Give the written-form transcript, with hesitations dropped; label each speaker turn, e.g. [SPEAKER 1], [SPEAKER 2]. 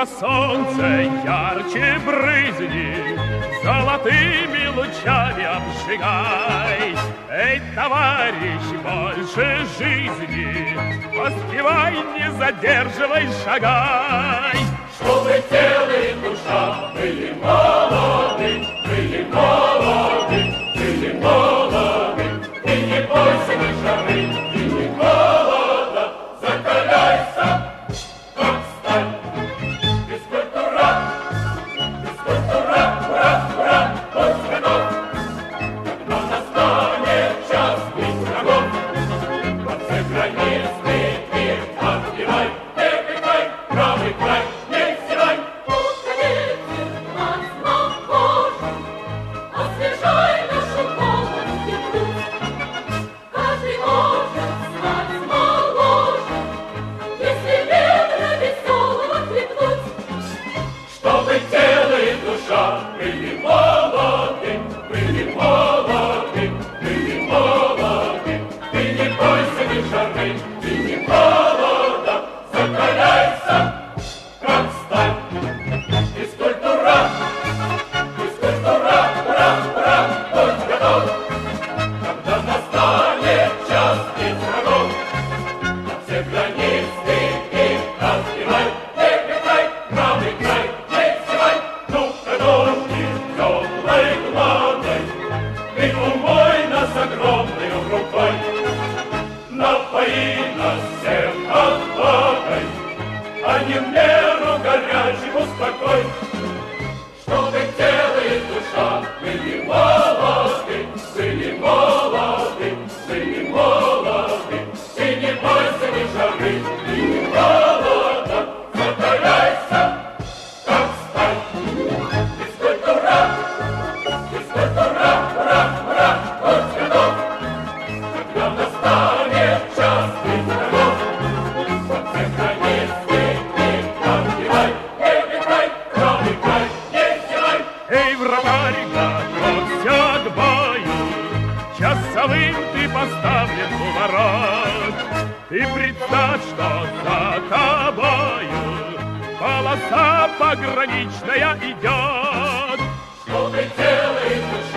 [SPEAKER 1] на солнце ярче брызни, золотыми лучами обжигай. Эй, товарищ, больше жизни, поспевай, не задерживай, шагай.
[SPEAKER 2] Чтобы тело и душа были молоды, были молоды, были молоды. Ты не бойся ни жары, и ни голода, закаляйся, как сталь. Физкультура, ура, ура, будь готов. Когда настанет час бить врагов, под заграничный мир отбивай, не прикай, правый край. Были молоды, были молоды, были молоды. Ты не бойся ни жары, ты не холода, закаляйся, как сталь. Физкультура, ура, ура, будь готов. Когда настанет час бить врагов, на все границы их разбивай, не прикай, правый край. Ты умой нас огромной рукой, напои нас всех отвагой, а не в меру горячим успокой. Чтобы тело и душа были молоды, были молоды, были молоды. Ты не бойся ни жары, и ни голода, закаляйся, как сталь. Физкультура, ура, будь готов. Когда настанет час бить врагов, под все границы их отбивай, не прикай, правый край, не зевай.
[SPEAKER 1] Эй, вратарь, готовься к бою, часовым ты поставлен у ворот. Ты представь, что за тобою полоса пограничная идет.
[SPEAKER 2] Чтобы тело и душа